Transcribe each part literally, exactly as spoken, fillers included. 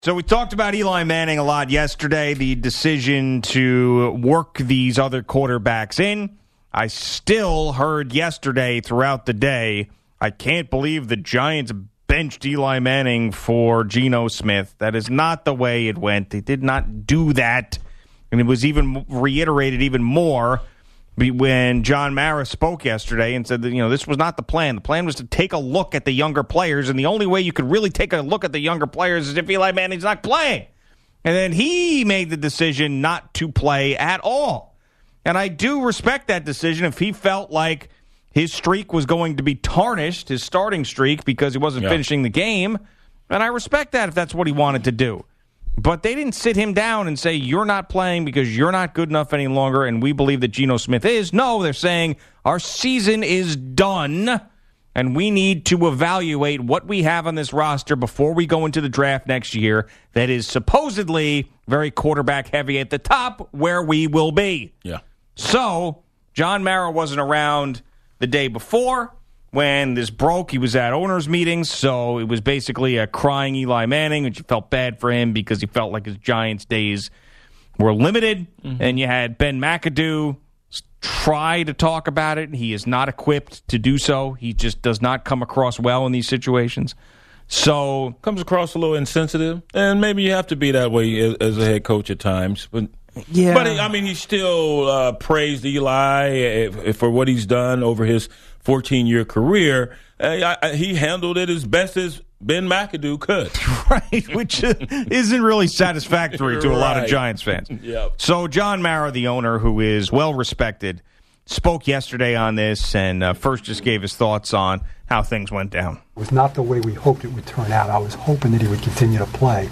So we talked about Eli Manning a lot yesterday, the decision to work these other quarterbacks in. I still heard yesterday throughout the day, I can't believe the Giants benched Eli Manning for Geno Smith. That is not the way it went. They did not do that. And it was even reiterated even more when John Mara spoke yesterday and said that, you know, this was not the plan. The plan was to take a look at the younger players, and the only way you could really take a look at the younger players is if Eli Manning's not playing. And then he made the decision not to play at all. And I do respect that decision if he felt like his streak was going to be tarnished, his starting streak, because he wasn't yeah. finishing the game. And I respect that if that's what he wanted to do. But they didn't sit him down and say, you're not playing because you're not good enough any longer, and we believe that Geno Smith is. No, they're saying our season is done, and we need to evaluate what we have on this roster before we go into the draft next year that is supposedly very quarterback-heavy at the top, where we will be. Yeah. So John Mara wasn't around the day before when this broke. He was at owners' meetings, so it was basically a crying Eli Manning, which felt bad for him because he felt like his Giants days were limited. Mm-hmm. And you had Ben McAdoo try to talk about it. He is not equipped to do so. He just does not come across well in these situations. So comes across a little insensitive, and maybe you have to be that way as, as a head coach at times. But yeah, but I mean, he still uh, praised Eli for what he's done over his fourteen-year career. Uh, I, he handled it as best as Ben McAdoo could. Right, which isn't really satisfactory to a lot of Giants fans. Yep. So John Mara, the owner, who is well-respected, spoke yesterday on this and uh, first just gave his thoughts on how things went down. It was not the way we hoped it would turn out. I was hoping that he would continue to play,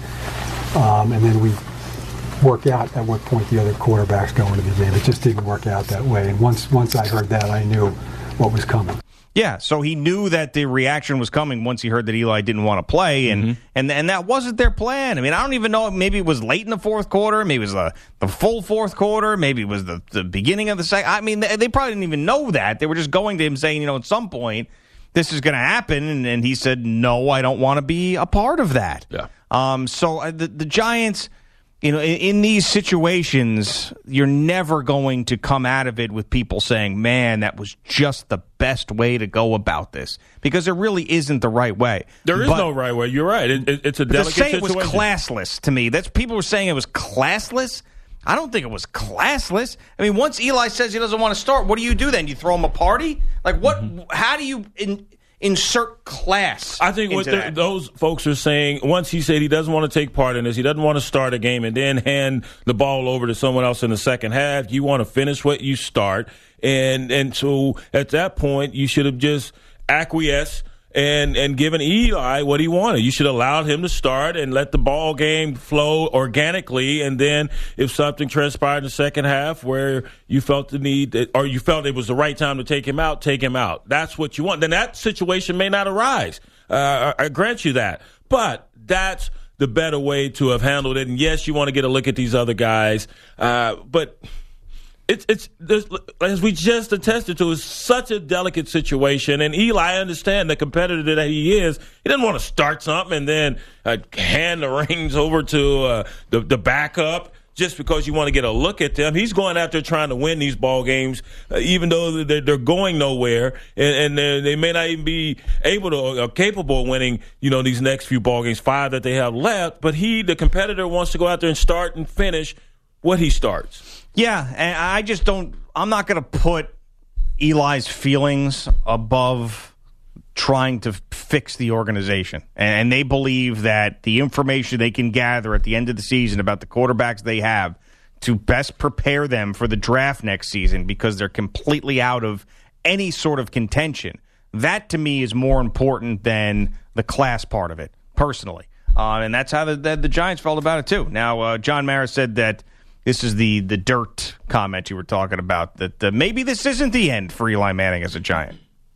um, and then we work out at what point the other quarterbacks go into the game. It just didn't work out that way. And once once I heard that, I knew what was coming. Yeah, so he knew that the reaction was coming once he heard that Eli didn't want to play, and mm-hmm. and, and that wasn't their plan. I mean, I don't even know. Maybe it was late in the fourth quarter. Maybe it was the, the full fourth quarter. Maybe it was the, the beginning of the second. I mean, they, they probably didn't even know that. They were just going to him saying, you know, at some point, this is going to happen. And, and he said, no, I don't want to be a part of that. Yeah. Um. So uh, the, the Giants... You know, in, in these situations, you're never going to come out of it with people saying, man, that was just the best way to go about this. Because there really isn't the right way. There is but, no right way. You're right. It, it, it's a delicate situation. To say situation. it was classless to me. That's people were saying it was classless. I don't think it was classless. I mean, once Eli says he doesn't want to start, what do you do then? You throw him a party? Like, what? Mm-hmm. How do you... In, insert class. I think what the, those folks are saying, once he said he doesn't want to take part in this, he doesn't want to start a game and then hand the ball over to someone else in the second half. You want to finish what you start. And and so at that point, you should have just acquiesced and, and given Eli what he wanted. You should have allowed him to start and let the ball game flow organically. And then if something transpired in the second half where you felt the need or you felt it was the right time to take him out, take him out. That's what you want. Then that situation may not arise. Uh, I, I grant you that. But that's the better way to have handled it. And, yes, you want to get a look at these other guys. Uh, but – It's it's as we just attested to, it's such a delicate situation. And Eli, I understand the competitor that he is. He doesn't want to start something and then uh, hand the reins over to uh, the, the backup just because you want to get a look at them. He's going out there trying to win these ball games, uh, even though they're, they're going nowhere, and, and they may not even be able to or capable of winning, you know, these next few ball games, five that they have left. But he, the competitor, wants to go out there and start and finish what he starts. Yeah, and I just don't – I'm not going to put Eli's feelings above trying to fix the organization. And they believe that the information they can gather at the end of the season about the quarterbacks they have to best prepare them for the draft next season because they're completely out of any sort of contention. That, to me, is more important than the class part of it, personally. Uh, and that's how the, the, the Giants felt about it, too. Now, uh, John Mara said that this is the, the dirt comment you were talking about, that uh, maybe this isn't the end for Eli Manning as a Giant.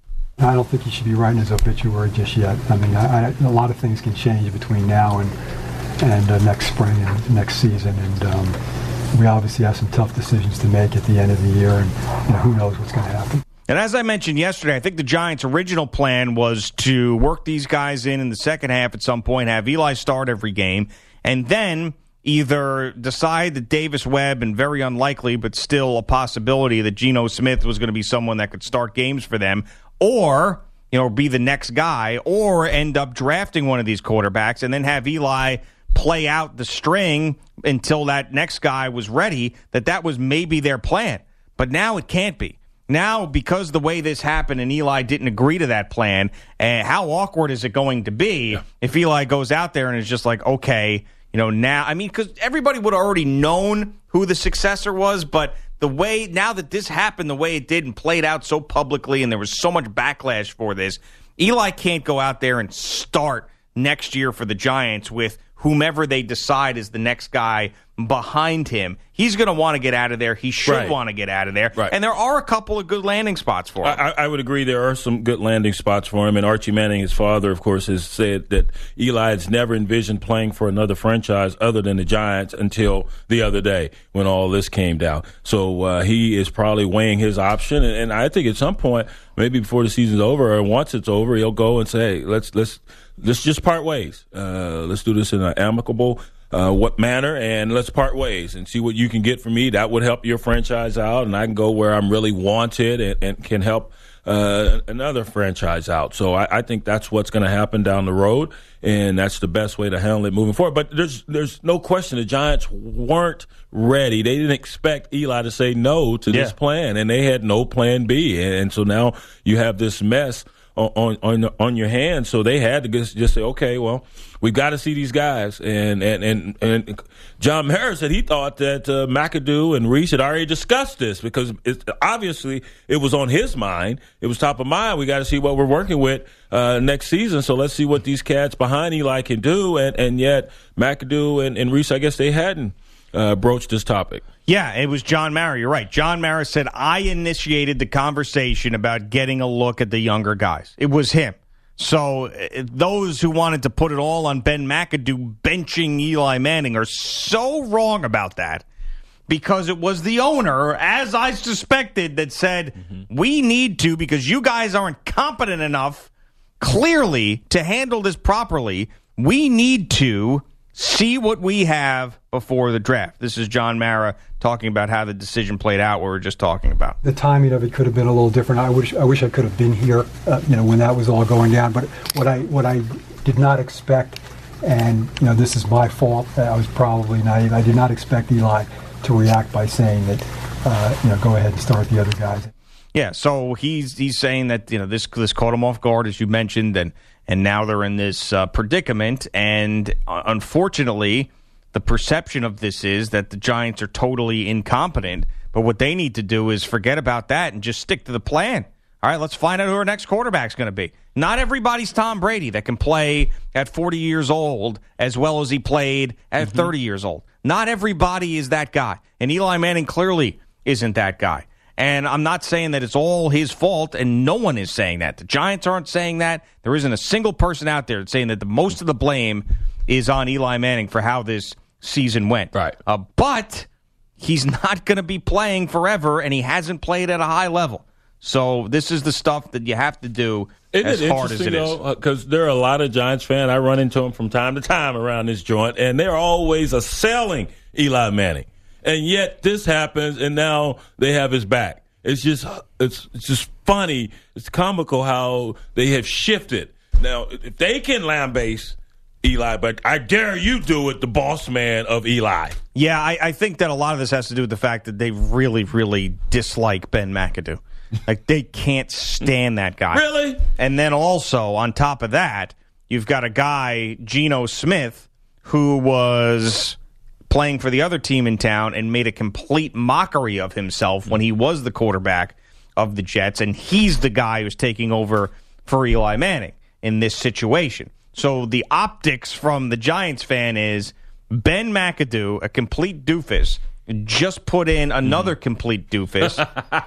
I don't think he should be writing his obituary just yet. I mean, I, I, a lot of things can change between now and and uh, next spring and next season, and um, we obviously have some tough decisions to make at the end of the year, and you know, who knows what's going to happen. And as I mentioned yesterday, I think the Giants' original plan was to work these guys in in the second half at some point, have Eli start every game, and then either decide that Davis Webb, and very unlikely, but still a possibility that Geno Smith was going to be someone that could start games for them, or, you know, be the next guy, or end up drafting one of these quarterbacks and then have Eli play out the string until that next guy was ready, that that was maybe their plan. But now it can't be. Now, because the way this happened and Eli didn't agree to that plan, uh, how awkward is it going to be yeah. if Eli goes out there and is just like, okay, you know, now, I mean, because everybody would have already known who the successor was, but the way, now that this happened the way it did and played out so publicly and there was so much backlash for this, Eli can't go out there and start next year for the Giants with whomever they decide is the next guy behind him. He's going to want to get out of there. He should right. want to get out of there. Right. And there are a couple of good landing spots for him. I, I would agree there are some good landing spots for him. And Archie Manning, his father, of course, has said that Eli has never envisioned playing for another franchise other than the Giants until the other day when all this came down. So uh, he is probably weighing his option. And, and I think at some point, maybe before the season's over or once it's over, he'll go and say, hey, let's let's let's just part ways. Uh, let's do this in an amicable Uh, what manner, and let's part ways and see what you can get from me. That would help your franchise out, and I can go where I'm really wanted and, and can help uh, another franchise out. So I, I think that's what's going to happen down the road, and that's the best way to handle it moving forward. But there's there's no question the Giants weren't ready. They didn't expect Eli to say no to yeah. this plan, and they had no plan B. And so now you have this mess on on on your hands, so they had to just, just say, okay, well, we've got to see these guys. And and and, and John Mara said he thought that uh, McAdoo and Reese had already discussed this because it, obviously it was on his mind. It was top of mind. We got to see what we're working with uh, next season. So let's see what these cats behind Eli can do. And and yet McAdoo and, and Reese, I guess they hadn't uh, broached this topic. Yeah, it was John Mara. You're right. John Mara said, I initiated the conversation about getting a look at the younger guys. It was him. So uh, those who wanted to put it all on Ben McAdoo benching Eli Manning are so wrong about that, because it was the owner, as I suspected, that said, mm-hmm. we need to, because you guys aren't competent enough, clearly, to handle this properly, we need to see what we have before the draft. This is John Mara talking about how the decision played out, what we were just talking about. The timing of it could have been a little different. I wish I wish I could have been here, uh, you know, when that was all going down. But what I what I did not expect, and you know, this is my fault. I was probably naive. I did not expect Eli to react by saying that, uh, you know, go ahead and start the other guys. Yeah. So he's he's saying that, you know, this this caught him off guard, as you mentioned, and. And now they're in this uh, predicament, and uh, unfortunately, the perception of this is that the Giants are totally incompetent, but what they need to do is forget about that and just stick to the plan. All right, let's find out who our next quarterback's going to be. Not everybody's Tom Brady that can play at forty years old as well as he played at mm-hmm. thirty years old. Not everybody is that guy, and Eli Manning clearly isn't that guy. And I'm not saying that it's all his fault, and no one is saying that. The Giants aren't saying that. There isn't a single person out there saying that the most of the blame is on Eli Manning for how this season went. Right. Uh, but he's not going to be playing forever, and he hasn't played at a high level. So this is the stuff that you have to do Isn't as it hard as it is. Because uh, there are a lot of Giants fans. I run into them from time to time around this joint, and they're always assailing Eli Manning. And yet this happens, and now they have his back. It's just it's, it's just funny. It's comical how they have shifted. Now, if they can lambaste Eli, but I dare you do it, the boss man of Eli. Yeah, I, I think that a lot of this has to do with the fact that they really, really dislike Ben McAdoo. Like, they can't stand that guy. Really? And then also, on top of that, you've got a guy, Geno Smith, who was playing for the other team in town and made a complete mockery of himself when he was the quarterback of the Jets, and he's the guy who's taking over for Eli Manning in this situation. So the optics from the Giants fan is Ben McAdoo, a complete doofus, just put in another mm. complete doofus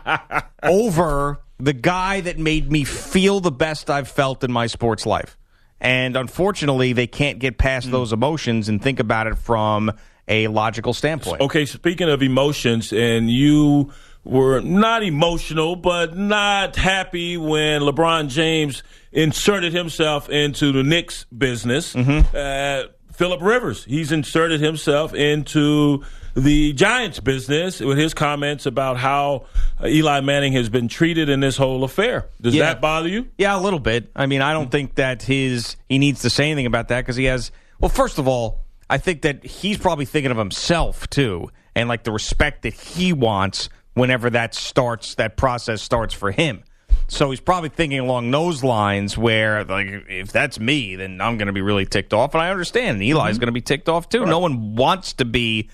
over the guy that made me feel the best I've felt in my sports life. And unfortunately, they can't get past mm. those emotions and think about it from a logical standpoint. Okay, speaking of emotions, and you were not emotional, but not happy when LeBron James inserted himself into the Knicks business. Mm-hmm. Uh, Phillip Rivers. He's inserted himself into the Giants business with his comments about how uh, Eli Manning has been treated in this whole affair. Does yeah. that bother you? Yeah, a little bit. I mean, I don't think that his he needs to say anything about that because he has. Well, first of all, I think that he's probably thinking of himself too, and like the respect that he wants whenever that starts, that process starts for him. So he's probably thinking along those lines where, like, if that's me, then I'm going to be really ticked off. And I understand. And Eli's mm-hmm. going to be ticked off, too. Right. No one wants to be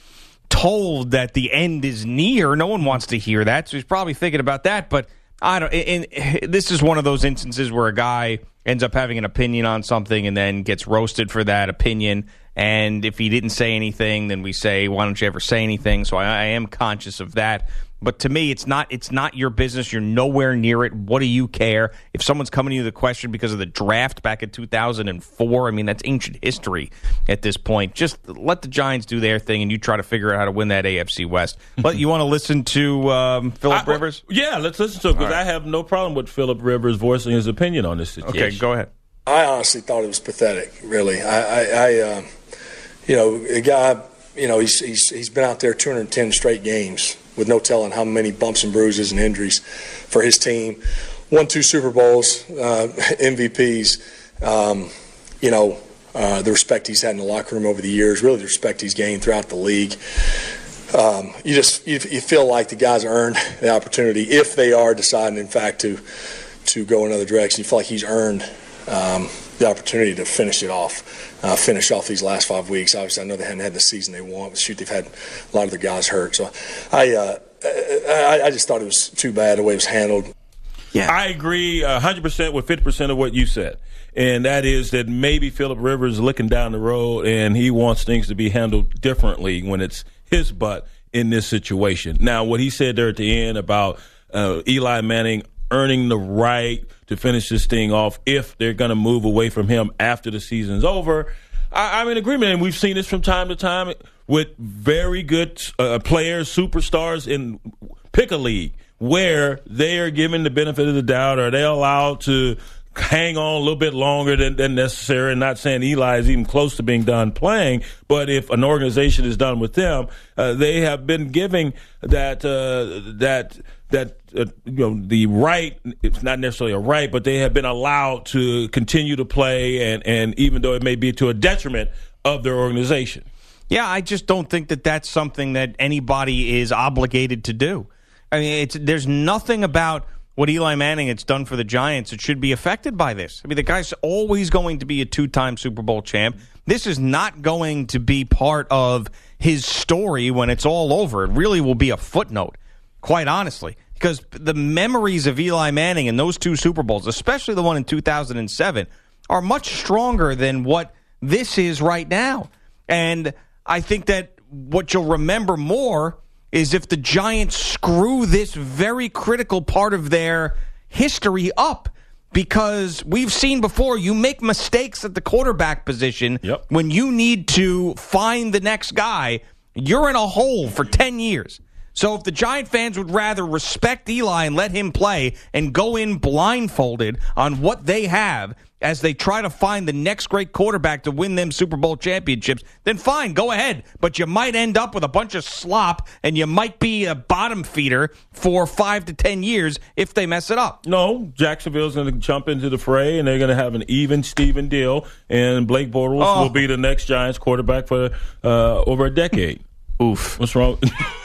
told that the end is near. No one wants to hear that. So he's probably thinking about that. But I don't. And this is one of those instances where a guy ends up having an opinion on something and then gets roasted for that opinion. And if he didn't say anything, then we say, why don't you ever say anything? So I, I am conscious of that. But to me, it's not it's not your business. You're nowhere near it. What do you care? If someone's coming to you with a question because of the draft back in two thousand four, I mean, that's ancient history at this point. Just let the Giants do their thing, and you try to figure out how to win that A F C West. But you want to listen to um, Phillip Rivers? Yeah, let's listen to it, because right. I have no problem with Phillip Rivers voicing his opinion on this situation. Okay, go ahead. I honestly thought it was pathetic, really. I, I, I uh, you know, a guy, you know, he's, he's he's been out there two hundred ten straight games with no telling how many bumps and bruises and injuries for his team. Won two Super Bowls, uh, M V Ps. Um, you know, uh, the respect he's had in the locker room over the years, really the respect he's gained throughout the league. Um, you just you, you feel like the guys earned the opportunity, if they are deciding, in fact, to to go another direction. You feel like he's earned um, the opportunity to finish it off, uh, finish off these last five weeks. Obviously, I know they hadn't had the season they want, but shoot, they've had a lot of their guys hurt. So I, uh, I, I just thought it was too bad the way it was handled. Yeah, I agree one hundred percent with fifty percent of what you said, and that is that maybe Phillip Rivers is looking down the road and he wants things to be handled differently when it's his butt in this situation. Now, what he said there at the end about uh, Eli Manning earning the right to finish this thing off if they're going to move away from him after the season's over, I, I'm in agreement, and we've seen this from time to time with very good uh, players, superstars in pick a league, where they are given the benefit of the doubt, or they're allowed to hang on a little bit longer than, than necessary. And not saying Eli is even close to being done playing, but if an organization is done with them, uh, they have been giving that uh, that that uh, you know the right. It's not necessarily a right, but they have been allowed to continue to play, and and even though it may be to a detriment of their organization. Yeah, I just don't think that that's something that anybody is obligated to do. I mean, it's there's nothing about what Eli Manning has done for the Giants that should be affected by this. I mean, the guy's always going to be a two-time Super Bowl champ. This is not going to be part of his story when it's all over. It really will be a footnote, quite honestly, because the memories of Eli Manning and those two Super Bowls, especially the one in two thousand seven, are much stronger than what this is right now. And I think that what you'll remember more is if the Giants screw this very critical part of their history up, because we've seen before you make mistakes at the quarterback position. Yep. When you need to find the next guy, you're in a hole for ten years. So if the Giant fans would rather respect Eli and let him play and go in blindfolded on what they have as they try to find the next great quarterback to win them Super Bowl championships, then fine, go ahead. But you might end up with a bunch of slop, and you might be a bottom feeder for five to ten years if they mess it up. No, Jacksonville's going to jump into the fray, and they're going to have an even Steven deal, and Blake Bortles oh. will be the next Giants quarterback for uh, over a decade. Oof. What's wrong?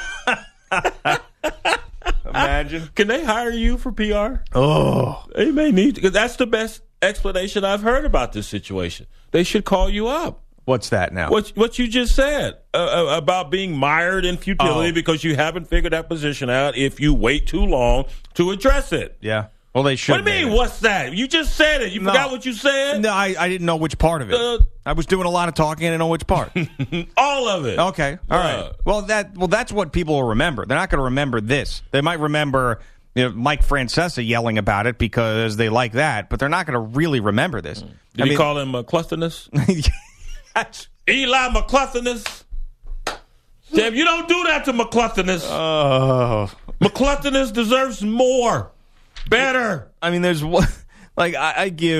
Imagine. Can they hire you for P R? Oh. They may need to, because that's the best explanation I've heard about this situation. They should call you up. What's that now? What what you just said uh, about being mired in futility oh. because you haven't figured that position out if you wait too long to address it. Yeah. Well, they should. What do you mean, what's that? You just said it. You no. forgot what you said? No, I, I didn't know which part of it. Uh, I was doing a lot of talking. I didn't know which part. All of it. Okay. All uh, right. Well, that well, that's what people will remember. They're not going to remember this. They might remember you know, Mike Francesa yelling about it because they like that, but they're not going to really remember this. Did I he mean, call him McClusternness? Eli McClusternness? Damn, you don't do that to McClusternness. Oh. McClusternness deserves more. Better. I mean, there's one, like, I, I give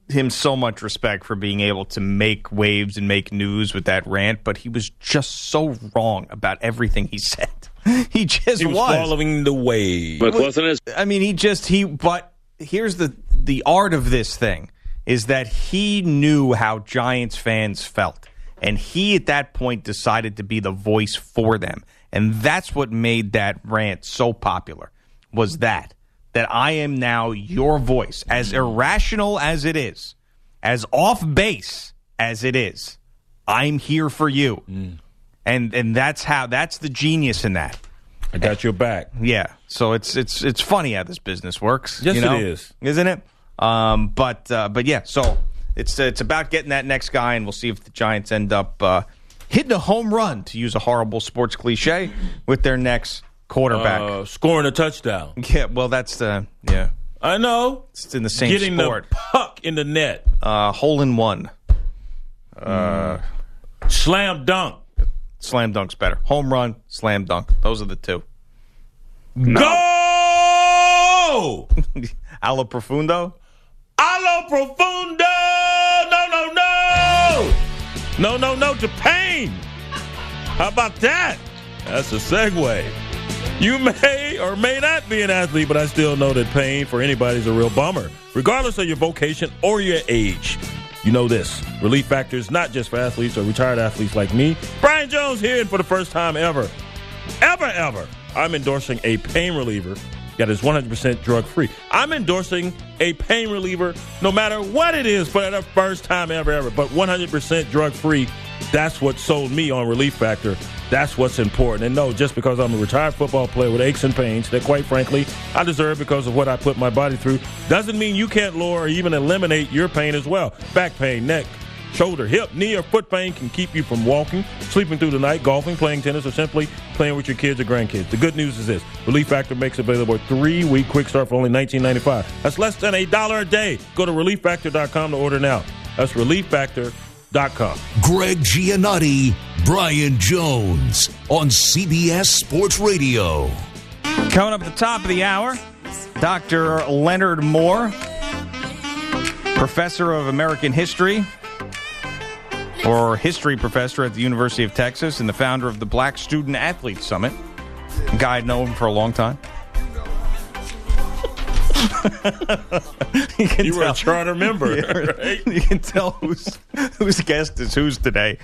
him so much respect for being able to make waves and make news with that rant, but he was just so wrong about everything he said. He just he was, was following the wave. But wasn't it? I mean, he just he. But here's the the art of this thing is that he knew how Giants fans felt, and he at that point decided to be the voice for them, and that's what made that rant so popular. Was that that I am now your voice, as irrational as it is, as off base as it is. I'm here for you. Mm. And and that's how that's the genius in that. I got your back. Yeah. So it's it's it's funny how this business works. Yes, you know? it is, isn't it? Um, but uh, but yeah. So it's it's about getting that next guy, and we'll see if the Giants end up uh, hitting a home run, to use a horrible sports cliche, with their next quarterback, uh, scoring a touchdown. Yeah. Well, that's the yeah. I know. It's in the same Getting sport. the puck in the net. Uh, hole in one. Uh, mm. Slam dunk. Slam dunk's better. Home run, slam dunk. Those are the two. No. Go! Allo profundo? Allo profundo! No, no, no! No, no, no to pain. How about that? That's a segue. You may or may not be an athlete, but I still know that pain for anybody is a real bummer, regardless of your vocation or your age. You know this. Relief Factor is not just for athletes or retired athletes like me. Brian Jones here, and for the first time ever, ever, ever, I'm endorsing a pain reliever that is one hundred percent drug-free. I'm endorsing a pain reliever no matter what it is for the first time ever, ever, but one hundred percent drug-free. That's what sold me on Relief Factor. That's what's important. And no, just because I'm a retired football player with aches and pains that, quite frankly, I deserve because of what I put my body through, doesn't mean you can't lower or even eliminate your pain as well. Back pain, neck, shoulder, hip, knee, or foot pain can keep you from walking, sleeping through the night, golfing, playing tennis, or simply playing with your kids or grandkids. The good news is this. Relief Factor makes available a three-week quick start for only nineteen ninety-five dollars. That's less than a dollar a day. Go to relief factor dot com to order now. That's relief factor dot com. Greg Giannotti, Brian Jones on C B S Sports Radio. Coming up at the top of the hour, Doctor Leonard Moore, professor of American history, or history professor at the University of Texas, and the founder of the Black Student Athlete Summit. A guy I'd known for a long time. you you were tell, a charter member, yeah, right? You can tell who's whose guest is whose today.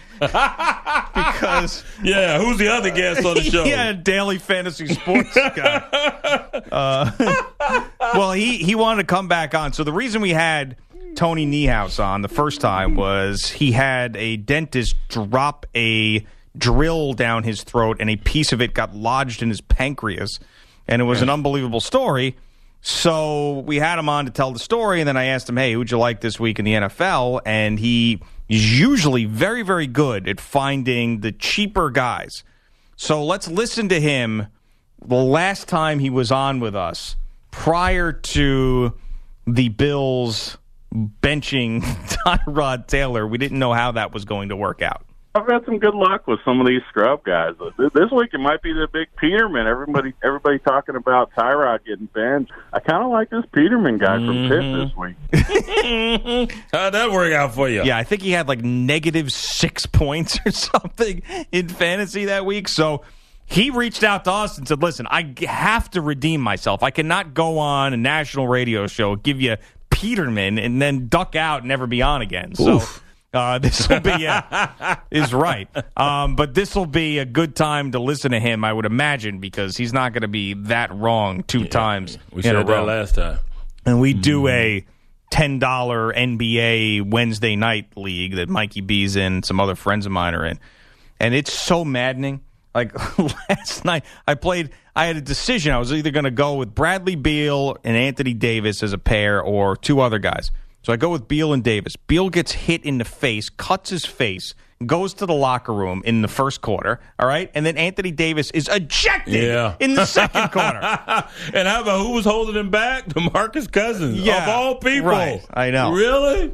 Because yeah, who's the other guest on the show? Yeah, daily fantasy sports guy. Uh, well, he he wanted to come back on. So the reason we had Tony Niehaus on the first time was he had a dentist drop a drill down his throat, and a piece of it got lodged in his pancreas, and it was an unbelievable story. So we had him on to tell the story, and then I asked him, hey, who'd you like this week in the N F L? And he is usually very, very good at finding the cheaper guys. So let's listen to him the last time he was on with us prior to the Bills benching Tyrod Taylor. We didn't know how that was going to work out. I've had some good luck with some of these scrub guys. This week it might be the big Peterman. Everybody, everybody talking about Tyrod getting benched. I kind of like this Peterman guy from mm-hmm. Pitt this week. How'd that work out for you? Yeah, I think he had like negative six points or something in fantasy that week. So he reached out to us and said, listen, I have to redeem myself. I cannot go on a national radio show, give you Peterman, and then duck out and never be on again. So. Oof. Uh, this will be, yeah, is right. Um, but this will be a good time to listen to him, I would imagine, because he's not going to be that wrong two yeah, times we in said a row. That last time. And we mm-hmm. do a ten dollars N B A Wednesday night league that Mikey B's in, and some other friends of mine are in. And it's so maddening. Like last night, I played, I had a decision. I was either going to go with Bradley Beal and Anthony Davis as a pair or two other guys. So I go with Beal and Davis. Beal gets hit in the face, cuts his face, goes to the locker room in the first quarter, all right? And then Anthony Davis is ejected yeah. in the second quarter. And how about who was holding him back? DeMarcus Cousins, yeah, of all people. Right, I know. Really?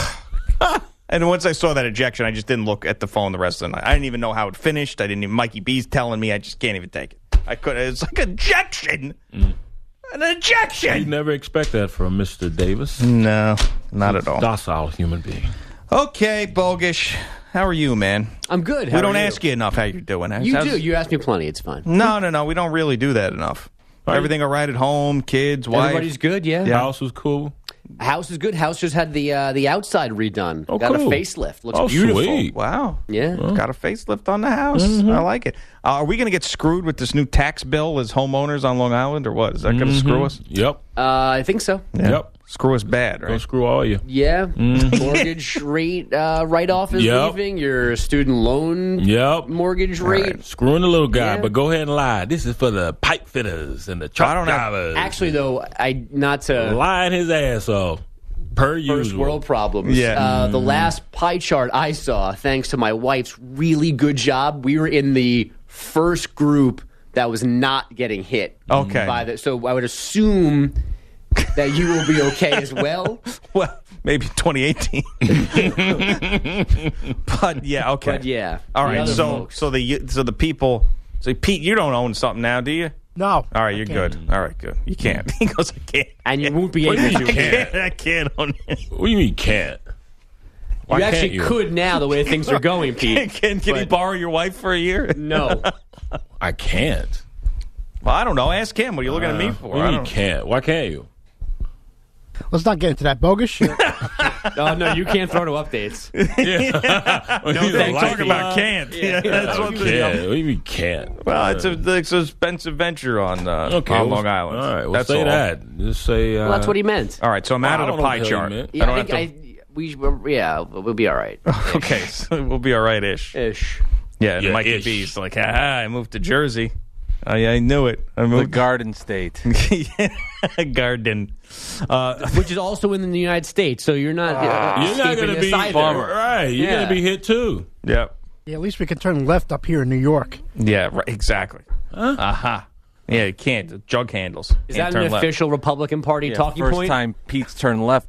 And once I saw that ejection, I just didn't look at the phone the rest of the night. I didn't even know how it finished. I didn't even, Mikey B's telling me. I just can't even take it. I couldn't. It's like ejection. Mm. An ejection. You never expect that from Mister Davis. No, not at all. Docile human being. Okay, Bogish. How are you, man? I'm good. How we don't are you? ask you enough how you're doing. You How's- do. You ask me plenty. It's fine. No, no, no. We don't really do that enough. Right. Everything all right at home? Kids, wife? Everybody's good, yeah. Yeah. House was cool. House is good. House just had the uh, the outside redone. Oh, Got cool. a facelift. Looks Oh, beautiful. sweet. Wow. Yeah. Got a facelift on the house. Mm-hmm. I like it. Uh, are we going to get screwed with this new tax bill as homeowners on Long Island, or what? Is that going to screw us? Yep. Uh, I think so. Yeah. Yep. Screw us bad, Don't right? screw all you. Yeah. Mortgage rate uh, write-off is Yep. leaving. Your student loan Yep. mortgage rate. Screwing the little guy, Yeah. but go ahead and lie. This is for the pipe fitters and the truck I don't have- drivers. Actually, though, I not to lying his ass off. Per first usual. world problems. Yeah. Uh, the last pie chart I saw, thanks to my wife's really good job, we were in the first group that was not getting hit. Okay. By the, so I would assume that you will be okay as well. Well, maybe twenty eighteen. But yeah, okay. But yeah. All the right. other So, folks. so the so the people. So Pete, you don't own something now, do you? No. All right, I you're can't. good. All right, good. You can't. He goes, I can't. And you won't be What do able you to. mean you I can't? can't. I can't own it. What do you mean can't? Why You can't actually you? could now, the way things are going, Pete. Can, can he But- borrow your wife for a year? No. I can't. Well, I don't know. Ask him. What are you looking at me for? What do I you mean don't- can't? Why can't you? Let's not get into that bogus shit. Oh, no, you can't throw to updates. no, They talk about can't. Yeah, that's one thing. Can't. What do you mean can't? Well, it's a it's an expensive venture on uh, Okay, on well, Long Island. All right, well, that's say all. that. Just say. Uh, Well, that's what he meant. All right, so I'm out Well, of I the don't know pie what the hell chart. you meant. Yeah, I I, don't think have I, we, yeah, we'll be all right. to. Okay, so we'll be all right ish. Ish. Yeah, and Yeah, Mikey ish. B's like, ah, I moved to Jersey. Oh, yeah, I knew it. I The moved Garden State. Garden. Uh, Which is also in the United States, so you're not. Uh, You're not escaping going to this be either. right. You're Yeah. going to be hit too. yeah, Yeah, at least we can turn left up here in New York. yeah, right, exactly. Uh huh. Yeah, you can't. The jug handles. Is Can't that an turn left. official Republican Party Yeah, talking first point? time Pete's turned left.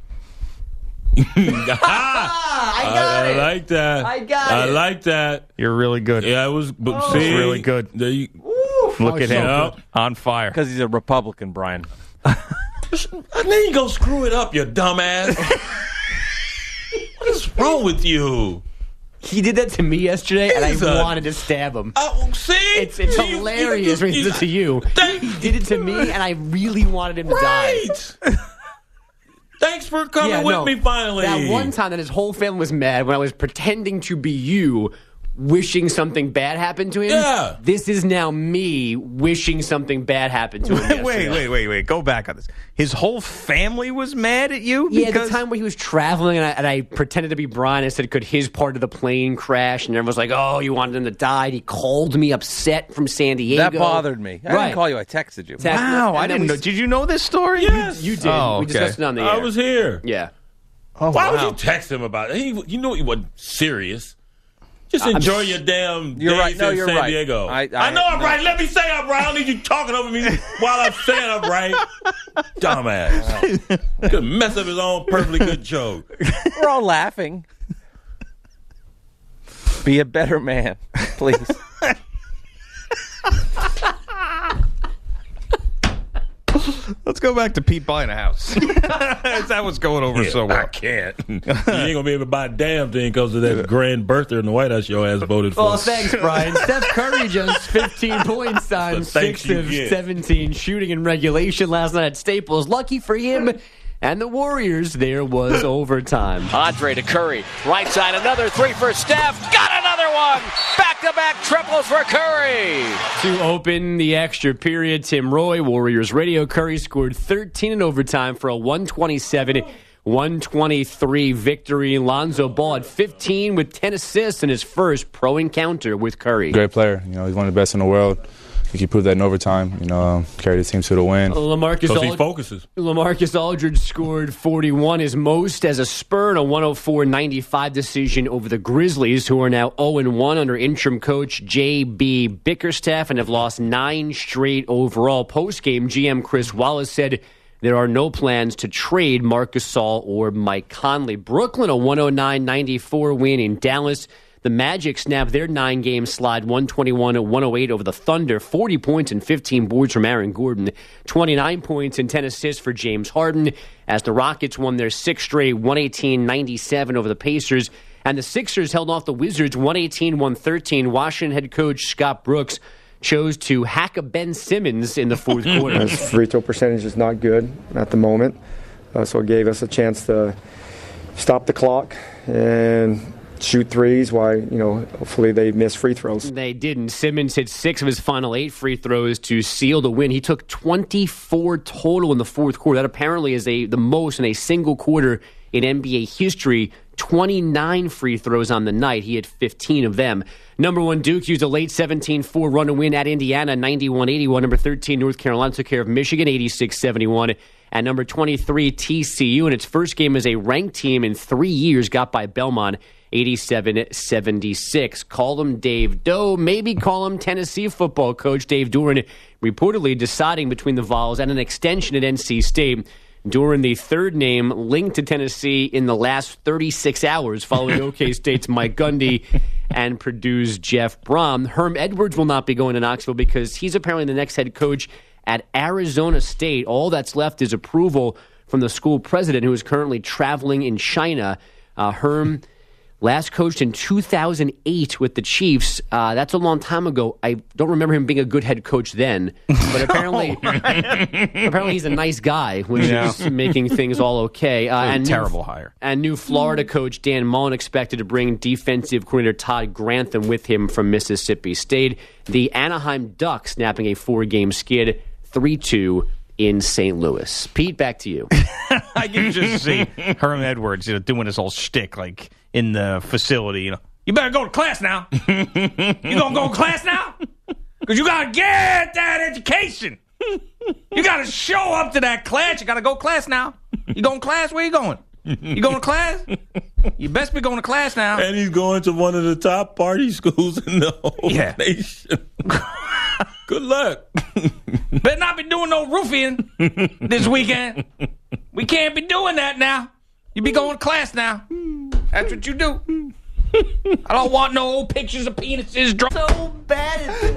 Ah, I got I, it. I like that. I got I it. like that. You're really good. Yeah, it was. But Oh. see, It's really good. There you, Look at so him good. on fire. Because he's a Republican, Brian. and then you go screw it up, you dumbass. What is wrong with you? He did that to me yesterday, and I He's a- wanted to stab him. Oh, see, It's it's You- you- hilarious when he you- did it to you. Thank- He did it to me, and I really wanted him to die. Right. Thanks for coming Yeah, with no, me finally. That one time that his whole family was mad when I was pretending to be you, wishing something bad happened to him. Yeah. This is now me wishing something bad happened to him. Wait, yesterday. wait, wait, wait. Go back on this. His whole family was mad at you? Yeah, because the time where he was traveling and I, and I pretended to be Brian. I said, could his part of the plane crash? And everyone was like, oh, you wanted him to die. And he called me upset from San Diego. That bothered me. I Right. didn't call you. I texted you. Text- Wow, and I then didn't we- know. Did you know this story? Yes. You did. Oh, We okay. discussed it on the air. I was here. Yeah. Oh, Why wow. would you text him about it? He, you know he wasn't serious. Just enjoy your damn You're days right. No, in you're San right. Diego. I- I- know I'm no. right. Let me say I'm right. I don't need you talking over me while I'm saying I'm right. Dumbass. Could mess up his own perfectly good joke. We're all laughing. Be a better man, please. Let's go back to Pete buying a house. That was going over so I well. can't. You ain't gonna be able to buy a damn thing because of that grand birthday in the White House your ass voted for. Well, thanks, Brian. Steph Curry just fifteen points on That's the thanks six you of get. seventeen shooting in regulation last night at Staples. Lucky for him and the Warriors, there was overtime. Andre to Curry. Right side, another three for Steph. Got another one. Back-to-back triples for Curry. To open the extra period, Tim Roy, Warriors radio. Curry scored thirteen in overtime for a one twenty-seven one twenty-three victory. Lonzo Ball had fifteen with ten assists in his first pro encounter with Curry. Great player. You know, he's one of the best in the world. I think he proved that in overtime. You know, um, carried the team to the win. LaMarcus Because he Aldridge, focuses. LaMarcus Aldridge scored forty-one, his most as a Spur in a one oh four ninety-five decision over the Grizzlies, who are now oh and one under interim coach J B Bickerstaff and have lost nine straight overall. Post-game, G M Chris Wallace said there are no plans to trade Marc Gasol or Mike Conley. Brooklyn, a one oh nine ninety-four win in Dallas. The Magic snapped their nine-game slide, one twenty-one to one oh eight over the Thunder. forty points and fifteen boards from Aaron Gordon. twenty-nine points and ten assists for James Harden, as the Rockets won their sixth straight, one eighteen ninety-seven over the Pacers. And the Sixers held off the Wizards, one eighteen one thirteen. Washington head coach Scott Brooks chose to hack a Ben Simmons in the fourth quarter. His free throw percentage is not good at the moment, uh, so it gave us a chance to stop the clock and shoot threes while, you know, hopefully they miss free throws. They didn't. Simmons hit six of his final eight free throws to seal the win. He took twenty-four total in the fourth quarter. That apparently is a the most in a single quarter in N B A history. twenty-nine free throws on the night. He had fifteen of them. Number one, Duke used a late seventeen four run to win at Indiana, ninety-one eighty-one. Number thirteen, North Carolina took care of Michigan, eighty-six seventy-one. And number twenty-three, T C U, in its first game as a ranked team in three years, got by Belmont, eighty-seven seventy-six. Call him Dave Doe, maybe call him Tennessee football coach Dave Doeren, reportedly deciding between the Vols and an extension at N C State. Doeren, the third name linked to Tennessee in the last thirty-six hours, following OK State's Mike Gundy and Purdue's Jeff Brom. Herm Edwards will not be going to Knoxville because he's apparently the next head coach at Arizona State. All that's left is approval from the school president, who is currently traveling in China. Uh, Herm last coached in two thousand eight with the Chiefs. Uh, that's a long time ago. I don't remember him being a good head coach then, but apparently, apparently he's a nice guy, which Yeah. is making things all okay. Uh, and terrible new, hire. And new Florida coach Dan Mullen expected to bring defensive coordinator Todd Grantham with him from Mississippi State. The Anaheim Ducks snapping a four-game skid, three two in Saint Louis. Pete, back to you. I can just see Herm Edwards, you know, doing his whole shtick like in the facility. You know, you better go to class now. You gonna go to class now? Because you gotta get that education. You gotta show up to that class. You gotta go to class now. You going to class? Where you going? You going to class? You best be going to class now. And he's going to one of the top party schools in the whole Yeah. nation. Good luck. Better not be doing no roofing this weekend. We can't be doing that now. You be going to class now. That's what you do. I don't want no old pictures of penises. Dr- So bad.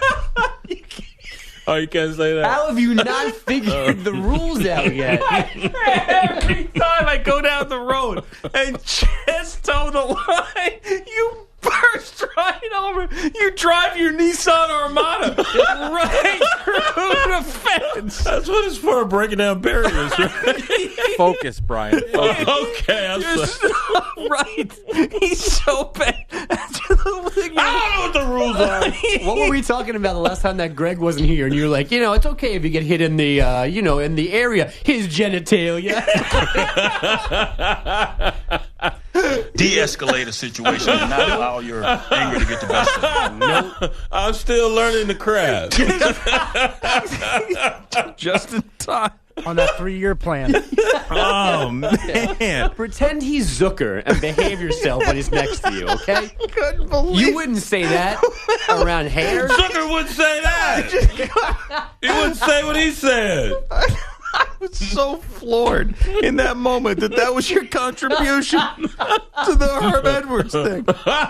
Oh, you can't say that. How have you not figured the rules out yet? Every time I go down the road and just toe the line, you burst right over. You drive your Nissan Armada right through the fence. That's what it's for, breaking down barriers, right? Focus, Brian. Focus. Okay, I'm You're sorry. so right. He's so bad. After the thing, I don't know what the rules are. What were we talking about the last time that Greg wasn't here? And you were like, you know, it's okay if you get hit in the, uh, you know, in the area, his genitalia. De-escalate a situation and not allow your anger to get the best of you. No, I'm still learning the craft. just in time. On that three-year plan. Oh, man. Pretend he's Zucker and behave yourself when he's next to you, okay? Couldn't believe You wouldn't say that around hair. Zucker wouldn't say that. He wouldn't say what he said. I was so floored in that moment that that was your contribution to the Herb Edwards thing.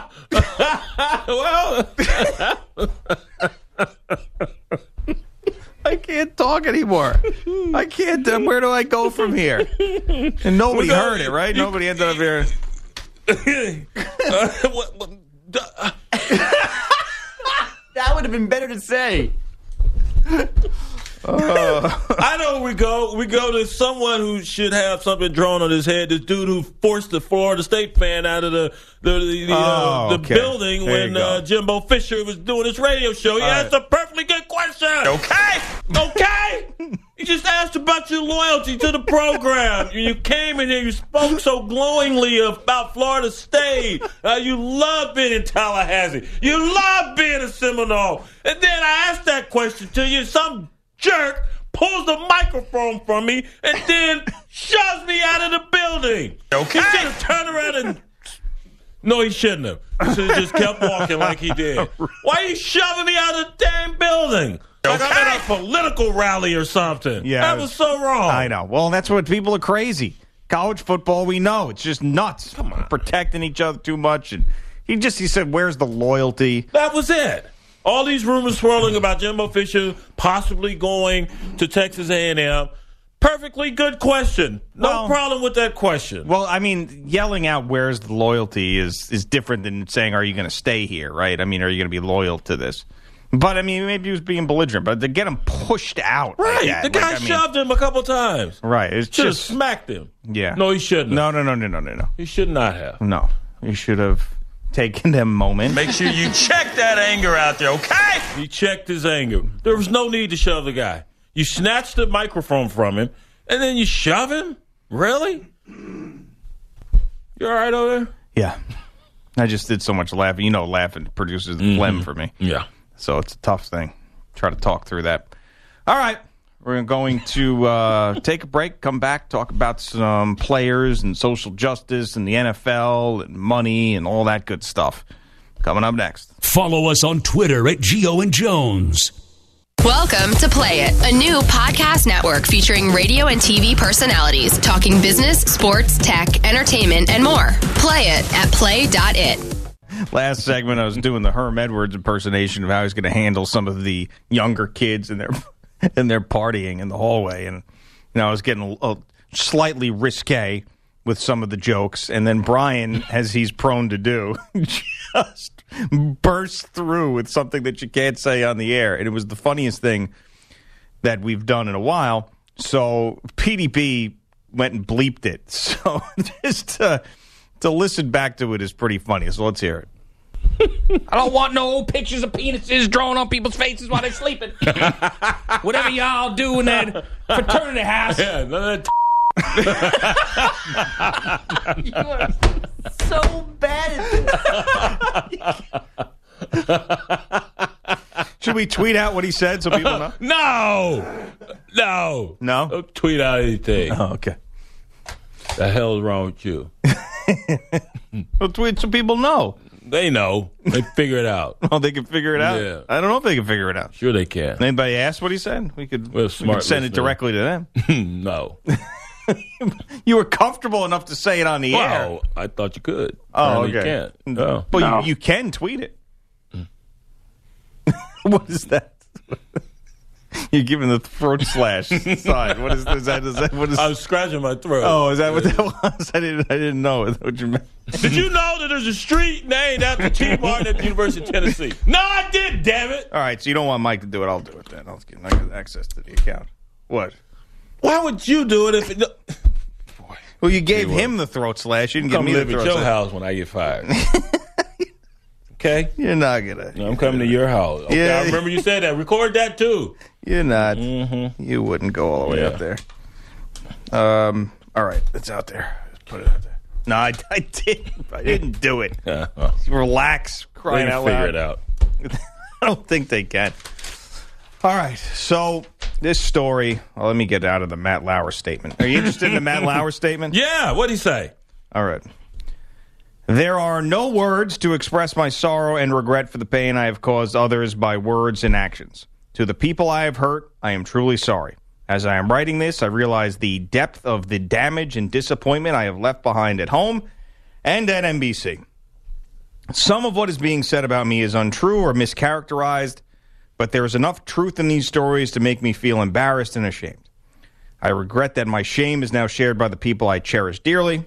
Well, I can't talk anymore. I can't. Uh, where do I go from here? And nobody Well, no, heard it, right? you- Nobody ended up here. uh, what, what, uh, That would have been better to say. I know we go. We go to someone who should have something drawn on his head. This dude who forced the Florida State fan out of the the the, the, uh, Oh, the okay. building There when you go. uh, Jimbo Fisher was doing his radio show. He All asked right. a perfectly good question. Okay. Okay. He just asked about your loyalty to the program. You- you came in here. You spoke so glowingly about Florida State. Uh, you love being in Tallahassee. You love being a Seminole. And then I asked that question to you. Some jerk pulls the microphone from me and then shoves me out of the building. Okay. He should have turned around and... No, he shouldn't have. He should have just kept walking like he did. Why are you shoving me out of the damn building? Like I'm at a political rally or something. Yeah, That was so wrong. I know. Well, that's what people are crazy. College football, we know. It's just nuts. Come on. Protecting each other too much and He just he said, "Where's the loyalty?" That was it. All these rumors swirling about Jimbo Fisher possibly going to Texas A and M. Perfectly good question. No well, problem with that question. Well, I mean, yelling out "Where's the loyalty" is is different than saying, "Are you going to stay here?" Right? I mean, are you going to be loyal to this? But I mean, maybe he was being belligerent. But to get him pushed out, right? Like that, the guy like, I mean, shoved him a couple times. Right? It's should just have smacked him. Yeah. No, he shouldn't. No, no, no, no, no, no, no. He should not have. No, he should have taken them moment. Make sure you check that anger out there, okay? He checked his anger. There was no need to shove the guy. You snatched the microphone from him, and then you shove him? Really? You all right over there? Yeah. I just did so much laughing. You know, laughing produces the mm-hmm. phlegm for me. Yeah. So it's a tough thing. Try to talk through that. All right. We're going to uh, take a break, come back, talk about some players and social justice and the N F L and money and all that good stuff. Coming up next. Follow us on Twitter at Gio and Jones. Welcome to Play It, a new podcast network featuring radio and T V personalities talking business, sports, tech, entertainment, and more. Play it at play dot it. Last segment, I was doing the Herm Edwards impersonation of how he's going to handle some of the younger kids and their and their partying in the hallway, and you know I was getting a, a slightly risque with some of the jokes, and then Brian, as he's prone to do, just burst through with something that you can't say on the air, and it was the funniest thing that we've done in a while. So P D B went and bleeped it. So just to, to listen back to it is pretty funny. So let's hear it. I don't want no old pictures of penises drawn on people's faces while they're sleeping. Whatever y'all do in that fraternity house. Yeah, none of that you are so bad at Should we tweet out what he said so people know? No! No! No? Don't tweet out anything. Oh, okay. The hell is wrong with you? Well, tweet so people know. They know. They figure it out. Oh, they can figure it out? Yeah. I don't know if they can figure it out. Sure they can. Anybody ask what he said? We could, We're we smart could send listener. it directly to them. No. You were comfortable enough to say it on the air. Wow, I thought you could. Oh, Apparently okay. You can't. Oh. But No. you, you can tweet it. What is that? You're giving the throat slash sign. What is, is that? Is that what is? I was scratching my throat. Oh, is that what that was? I didn't. I didn't know. Is that what you meant? Did you know that there's a street named after T. Martin at the University of Tennessee? No, I did. Damn it! All right, so you don't want Mike to do it. I'll do it then. I'll get, I'll get access to the account. What? Why would you do it if it? Boy. Well, you gave him the throat slash. You didn't give Come me the live throat at your slash. house when I get fired. Okay? You're not gonna. No, I'm coming to your house. Okay, Yeah. I remember you said that. Record that too. You're not. Mm-hmm. You wouldn't go all the way Yeah. up there. Um. All right, it's out there. Put it out there. No, I, I didn't. I didn't do it. Yeah, well, Relax. they Crying can out figure loud. it out. I don't think they can. All right, so this story. Well, let me get out of the Matt Lauer statement. Are you interested in the Matt Lauer statement? Yeah. What'd he say? All right. There are no words to express my sorrow and regret for the pain I have caused others by words and actions. To the people I have hurt, I am truly sorry. As I am writing this, I realize the depth of the damage and disappointment I have left behind at home and at N B C. Some of what is being said about me is untrue or mischaracterized, but there is enough truth in these stories to make me feel embarrassed and ashamed. I regret that my shame is now shared by the people I cherish dearly.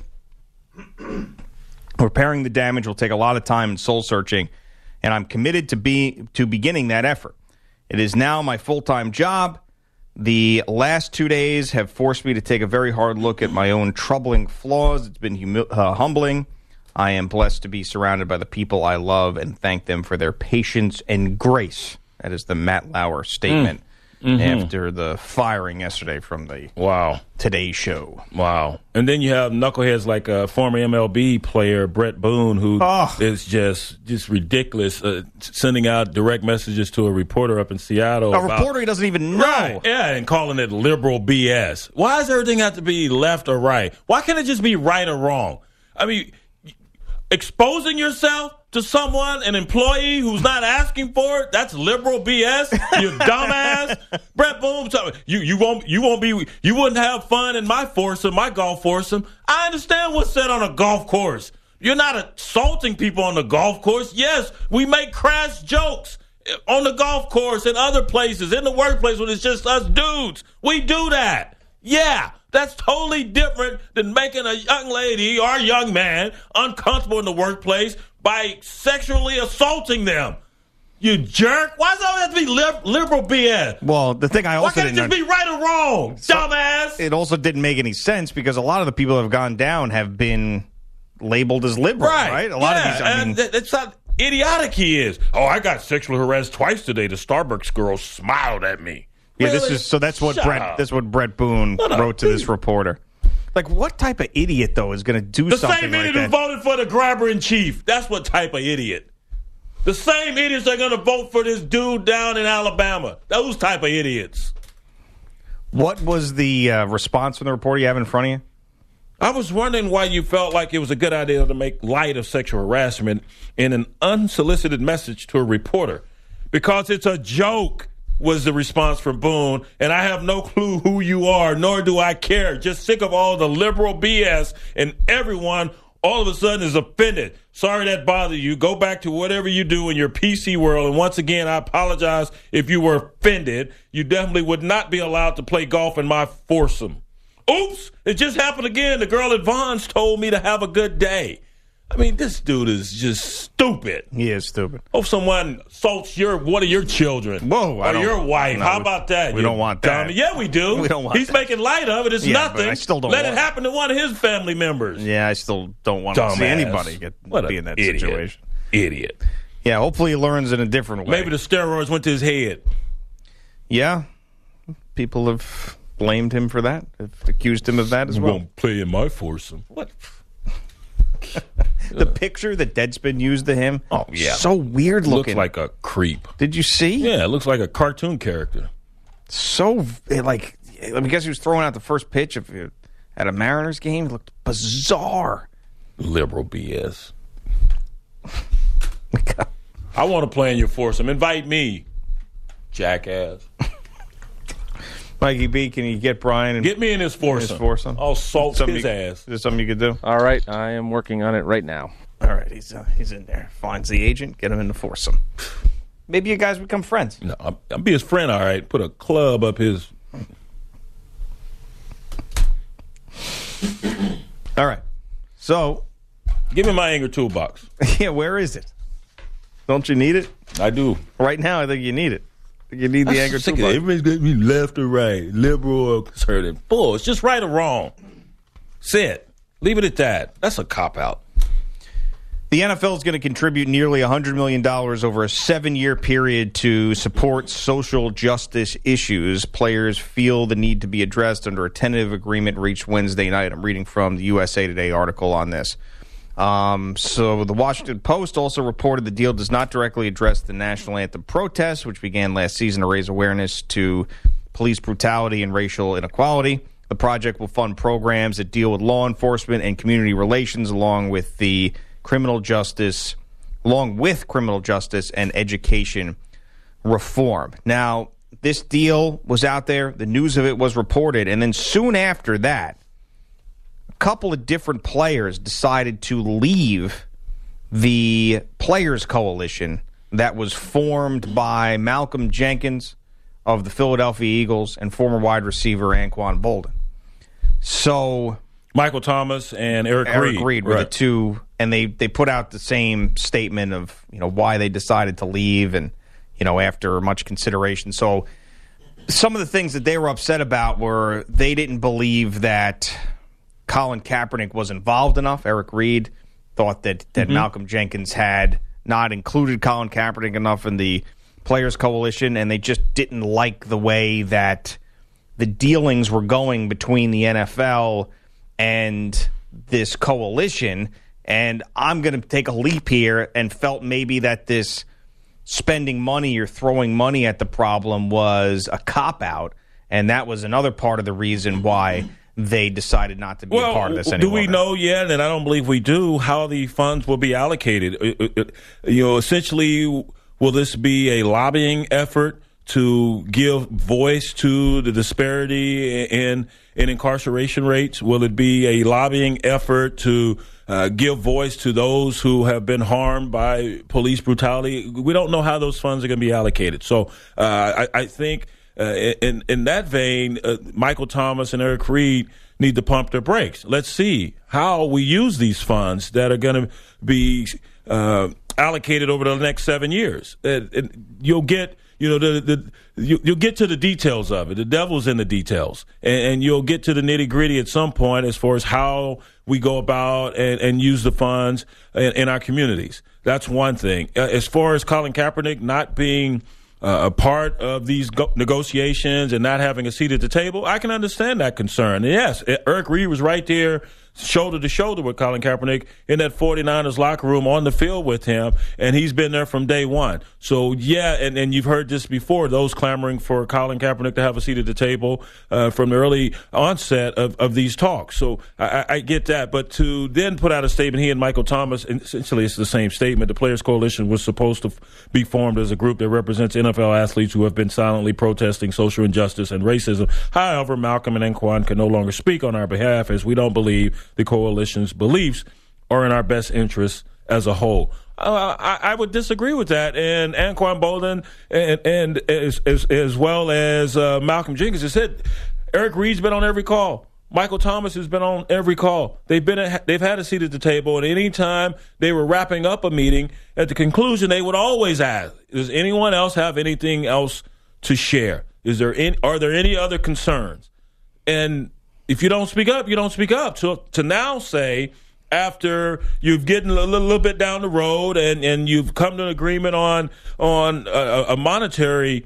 Repairing the damage will take a lot of time and soul searching, and I'm committed to be to beginning that effort. It is now my full-time job. The last two days have forced me to take a very hard look at my own troubling flaws. It's been humi- uh, humbling. I am blessed to be surrounded by the people I love and thank them for their patience and grace. That is the Matt Lauer statement Mm. Mm-hmm. after the firing yesterday from the Wow. Today Show. Wow. And then you have knuckleheads like a former M L B player, Brett Boone, who Oh. is just just ridiculous, uh, sending out direct messages to a reporter up in Seattle. A about- reporter he doesn't even know. Right, yeah, and calling it liberal B S. Why does everything have to be left or right? Why can't it just be right or wrong? I mean, exposing yourself to someone, an employee who's not asking for it, that's liberal B S. You dumbass. Brett Boone, you you won't you won't be you wouldn't have fun in my foursome, my golf foursome. I understand what's said on a golf course. You're not assaulting people on the golf course. Yes, we make crass jokes on the golf course and other places, in the workplace when it's just us dudes. We do that. Yeah, that's totally different than making a young lady or a young man uncomfortable in the workplace by sexually assaulting them. You jerk. Why does it always have to be lib- liberal B S? Well, the thing I also Why can't it didn't just be right or wrong, So- dumbass? It also didn't make any sense because a lot of the people that have gone down have been labeled as liberal, right? Right. A lot yeah, of these, I and mean, th- that's how idiotic he is. Oh, I got sexually harassed twice today. The Starbucks girl smiled at me. yeah, this Really? is so. That's what Shut Brett. up. That's what Brett Boone What a wrote to this dude. reporter. Like, what type of idiot though is going to do The something same like idiot that? who voted for the grabber in chief. That's what type of idiot. The same idiots that are going to vote for this dude down in Alabama. Those type of idiots. What was the uh, response from the reporter you have in front of you? I was wondering why you felt like it was a good idea to make light of sexual harassment in an unsolicited message to a reporter. Because it's a joke, was the response from Boone, and I have no clue who you are, nor do I care. Just sick of all the liberal B S, and everyone all of a sudden is offended. Sorry that bothered you. Go back to whatever you do in your P C world. And once again, I apologize if you were offended. You definitely would not be allowed to play golf in my foursome. Oops, it just happened again. The girl at Vaughn's told me to have a good day. I mean, this dude is just stupid. He is stupid. Hope someone assaults your one of your children. Whoa, I or don't- your wife. no, How we- about that? we you don't want that. dummy? Yeah, we do. We don't want He's that. making light of it. It's Yeah, but nothing. I still don't Let want it happen to one of his family members. Yeah, I still don't want to see Dumbass. anybody get What a be in that idiot. situation. Idiot. Yeah, hopefully he learns in a different way. Maybe the steroids went to his head. Yeah, people have blamed him for that. Have accused him of that as well. Won't play in my foursome. What? The picture that Deadspin used of him. Oh, yeah. So weird looking. Looks like a creep. Did you see? Yeah, it looks like a cartoon character. So it, like, I guess he was throwing out the first pitch of at a Mariners game. It looked bizarre. Liberal B S. I want to play in your foursome. Invite me, jackass. Mikey B, can you get Brian and Get me in his foursome. his foursome? I'll salt Something his you- ass. Is there something you could do? All right, I am working on it right now. All right, he's uh, he's in there. Finds the agent, get him in the foursome. Maybe you guys become friends. No, I'll, I'll be his friend, all right. Put a club up his. All right. So, Give me my anger toolbox. yeah, where is it? Don't you need it? I do. Right now, I think you need it. You need the I'm anger sick of toolbox. it. Everybody's got me left or right, liberal or conservative. Bull. It's just right or wrong. Say it. Leave it at that. That's a cop out. The N F L is going to contribute nearly one hundred million dollars over a seven-year period to support social justice issues. Players feel the need to be addressed under a tentative agreement reached Wednesday night. I'm reading from the U S A Today article on this. Um, so the Washington Post also reported the deal does not directly address the national anthem protests, which began last season to raise awareness to police brutality and racial inequality. The project will fund programs that deal with law enforcement and community relations, along with the criminal justice, along with criminal justice and education reform. Now, this deal was out there. The news of it was reported, and then soon after that, couple of different players decided to leave the Players Coalition that was formed by Malcolm Jenkins of the Philadelphia Eagles and former wide receiver Anquan Bolden. So Michael Thomas and Eric, Eric Reed, Reed were right. the two, and they, they put out the same statement of, you know, why they decided to leave and, you know, after much consideration. So some of the things that they were upset about were they didn't believe that Colin Kaepernick was involved enough. Eric Reed thought that, that Mm-hmm. Malcolm Jenkins had not included Colin Kaepernick enough in the Players Coalition, and they just didn't like the way that the dealings were going between the N F L and this coalition. And I'm going to take a leap here and felt maybe that this spending money or throwing money at the problem was a cop-out, and that was another part of the reason why they decided not to be well, a part of this do anymore. we know yet, and I don't believe we do, how the funds will be allocated? Uh, uh, uh, You know, essentially, will this be a lobbying effort to give voice to the disparity in in incarceration rates? Will it be a lobbying effort to uh, give voice to those who have been harmed by police brutality. We don't know how those funds are going to be allocated. So uh, I, I think uh, in in that vein, uh, Michael Thomas and Eric Reid need to pump their brakes. Let's see how we use these funds that are going to be uh, allocated over the next seven years. And, and you'll get, you know, the, the you, you'll get to the details of it. The devil's in the details, and, and you'll get to the nitty gritty at some point as far as how we go about and, and use the funds in, in our communities. That's one thing. Uh, as far as Colin Kaepernick not being Uh, a part of these go- negotiations and not having a seat at the table, I can understand that concern. And yes, Eric Reid was right there shoulder to shoulder with Colin Kaepernick in that 49ers locker room on the field with him, and he's been there from day one. So, yeah, and, and you've heard this before, those clamoring for Colin Kaepernick to have a seat at the table uh, from the early onset of, of these talks. So I, I get that. But to then put out a statement, he and Michael Thomas, essentially it's the same statement. The Players Coalition was supposed to be formed as a group that represents N F L athletes who have been silently protesting social injustice and racism. However, Malcolm and Anquan can no longer speak on our behalf as we don't believe the coalition's beliefs are in our best interests as a whole. Uh, I, I would disagree with that. And Anquan Boldin and, and as, as, as well as uh, Malcolm Jenkins has said, Eric Reid's been on every call. Michael Thomas has been on every call. They've been at, they've had a seat at the table, and any time they were wrapping up a meeting, at the conclusion they would always ask, does anyone else have anything else to share? Is there any, are there any other concerns? And if you don't speak up, you don't speak up. So to now say, after you've gotten a little, little bit down the road and, and you've come to an agreement on on a, a monetary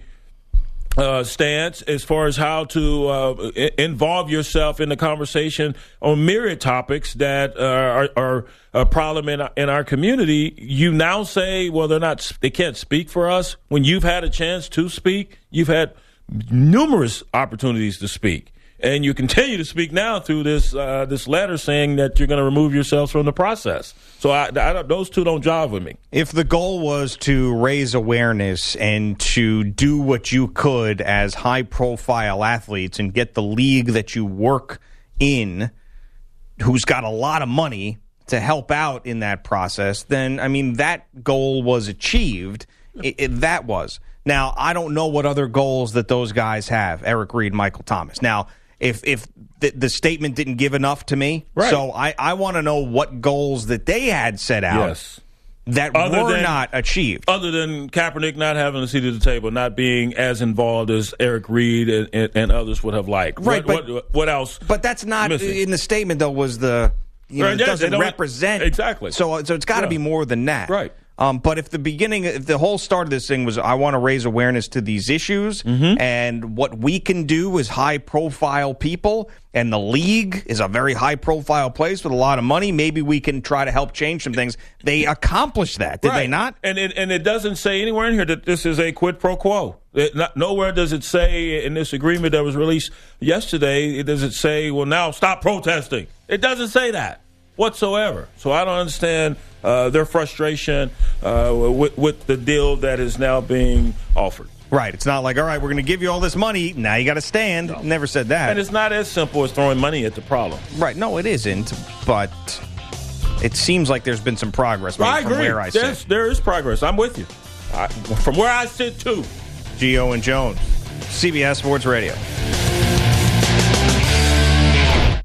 uh, stance as far as how to uh, I- involve yourself in the conversation on myriad topics that uh, are, are a problem in in our community, you now say, well, they're not, they can't speak for us. When you've had a chance to speak, you've had numerous opportunities to speak. And you continue to speak now through this uh, this letter saying that you're going to remove yourselves from the process. So I, I, those two don't jive with me. If the goal was to raise awareness and to do what you could as high-profile athletes and get the league that you work in, who's got a lot of money, to help out in that process, then, I mean, that goal was achieved. It, it, that was. Now, I don't know what other goals that those guys have, Eric Reid, Michael Thomas. Now, if if the, the statement didn't give enough to me, right. so I, I want to know what goals that they had set out yes. that other were than, not achieved. Other than Kaepernick not having a seat at the table, not being as involved as Eric Reid and, and, and others would have liked. Right, what, but, what, what else? But that's not missing? In the statement, though, was the, you know, right, it yeah, doesn't don't, represent. Exactly. So, so it's got to yeah. be more than that. Right. Um, but if the beginning, if the whole start of this thing was, I want to raise awareness to these issues, mm-hmm. and what we can do as high-profile people, and the league is a very high-profile place with a lot of money, maybe we can try to help change some things. They accomplished that, did right. they not? And it, and it doesn't say anywhere in here that this is a quid pro quo. It, not, nowhere does it say in this agreement that was released yesterday, it does it say, well, now stop protesting. It doesn't say that whatsoever. So I don't understand uh, their frustration uh, with, with the deal that is now being offered. Right. It's not like, all right, we're going to give you all this money. Now you got to stand. No. Never said that. And it's not as simple as throwing money at the problem. Right. No, it isn't. But it seems like there's been some progress made I from agree. where I There's, sit. There is progress. I'm with you. I, from where I sit, too. Gio and Jones, C B S Sports Radio.